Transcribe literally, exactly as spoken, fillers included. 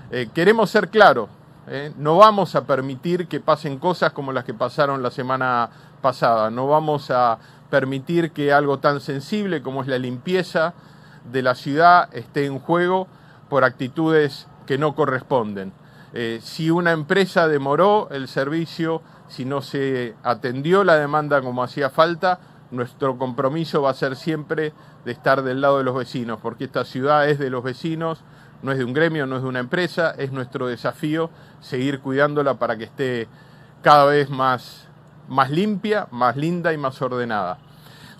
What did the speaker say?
Eh, queremos ser claros, ¿eh? No vamos a permitir que pasen cosas como las que pasaron la semana pasada, no vamos a permitir que algo tan sensible como es la limpieza de la ciudad esté en juego por actitudes que no corresponden. Eh, si una empresa demoró el servicio, si no se atendió la demanda como hacía falta, nuestro compromiso va a ser siempre de estar del lado de los vecinos, porque esta ciudad es de los vecinos, no es de un gremio, no es de una empresa, es nuestro desafío seguir cuidándola para que esté cada vez más, más limpia, más linda y más ordenada.